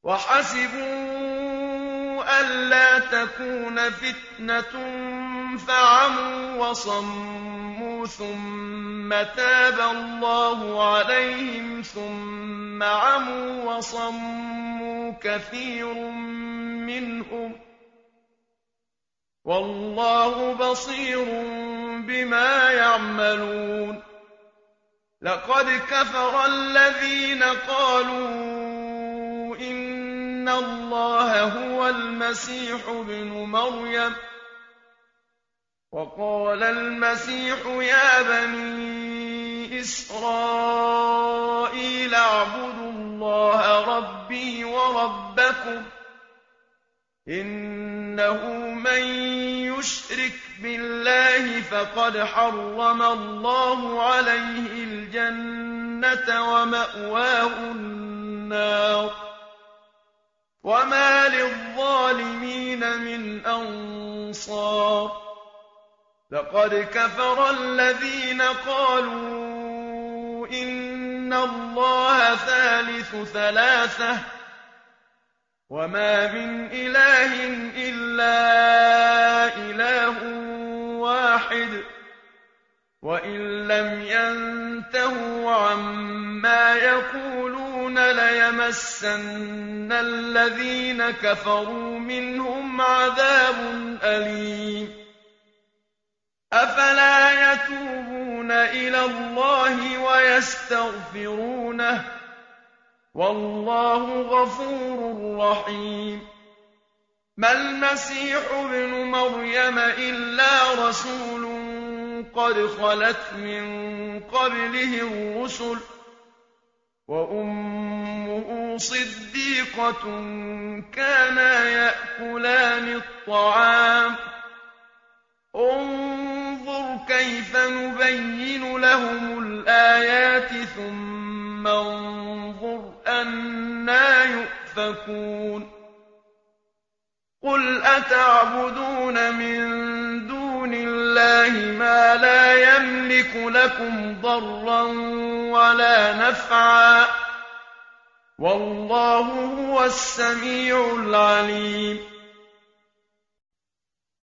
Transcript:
وحسبوا ألا تكون فتنة فعموا وصموا ثم تاب الله عليهم ثم عموا وصموا كثير منهم والله بصير بما يعملون. لقد كفر الذين قالوا إن الله هو المسيح ابن مريم وقال المسيح يا بني إسرائيل اعبدوا الله ربي وربكم إنه من يشرك بالله فقد حرم الله عليه الجنة ومأواه النار وما للظالمين من أنصار. لقد كفر الذين قالوا إن الله ثالث ثلاثة وما من إله إلا إله واحد وإن لم ينتهوا عما يقولون ليمسن الذين كفروا منهم عذاب أليم. أفلا يتوبون إلى الله ويستغفرونه والله غفور رحيم. ما المسيح ابن مريم إلا رسول قد خلت من قبله الرسل وأمه صديقة كانا يأكلان الطعام انظر كيف نبين لهم الآيات ثم انظر أنى يؤفكون. قل أتعبدون من دون الله ما لا يملك لكم ضرا ولا نفعا والله هو السميع العليم.